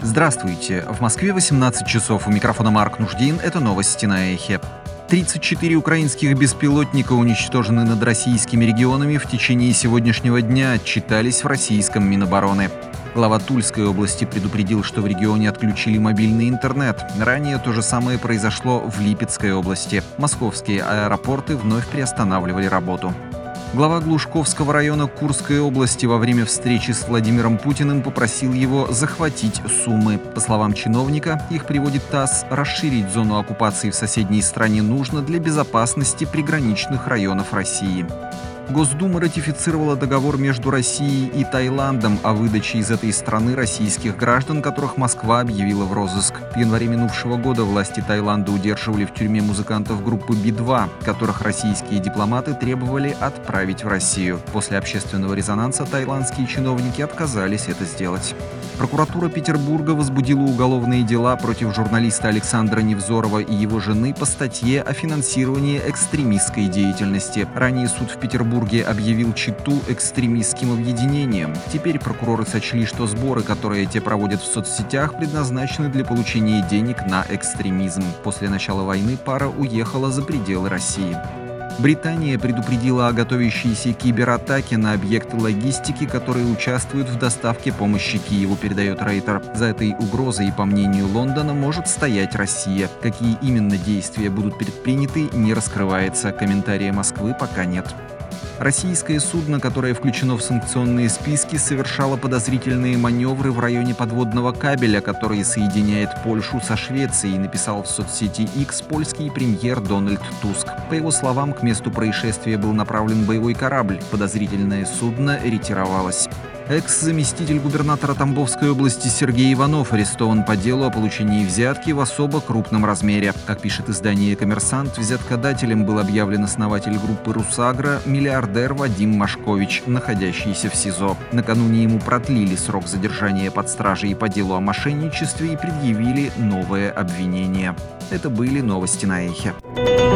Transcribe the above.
Здравствуйте. В Москве 18 часов. У микрофона Марк Нуждин. Это новости на Эхе. 34 украинских беспилотника уничтожены над российскими регионами в течение сегодняшнего дня, отчитались в российском Минобороны. Глава Тульской области предупредил, что в регионе отключили мобильный интернет. Ранее то же самое произошло в Липецкой области. Московские аэропорты вновь приостанавливали работу. Глава Глушковского района Курской области во время встречи с Владимиром Путиным попросил его захватить Сумы. По словам чиновника, их приводит ТАСС, расширить зону оккупации в соседней стране нужно для безопасности приграничных районов России. Госдума ратифицировала договор между Россией и Таиландом о выдаче из этой страны российских граждан, которых Москва объявила в розыск. В январе минувшего года власти Таиланда удерживали в тюрьме музыкантов группы Би-2, которых российские дипломаты требовали отправить в Россию. После общественного резонанса таиландские чиновники отказались это сделать. Прокуратура Петербурга возбудила уголовные дела против журналиста Александра Невзорова и его жены по статье о финансировании экстремистской деятельности. Ранее суд в Петербурге объявил Читу экстремистским объединением. Теперь прокуроры сочли, что сборы, которые те проводят в соцсетях, предназначены для получения денег на экстремизм. После начала войны пара уехала за пределы России. Британия предупредила о готовящейся кибератаке на объекты логистики, которые участвуют в доставке помощи Киеву, передает Рейтер. За этой угрозой, по мнению Лондона, может стоять Россия. Какие именно действия будут предприняты, не раскрывается. Комментария Москвы пока нет. Российское судно, которое включено в санкционные списки, совершало подозрительные маневры в районе подводного кабеля, который соединяет Польшу со Швецией, написал в соцсети X польский премьер Дональд Туск. По его словам, к месту происшествия был направлен боевой корабль. Подозрительное судно ретировалось. Экс-заместитель губернатора Тамбовской области Сергей Иванов арестован по делу о получении взятки в особо крупном размере. Как пишет издание «Коммерсант», взяткодателем был объявлен основатель группы «Русагра» миллиардер Вадим Машкович, находящийся в СИЗО. Накануне ему продлили срок задержания под стражей по делу о мошенничестве и предъявили новое обвинение. Это были новости на Эхе.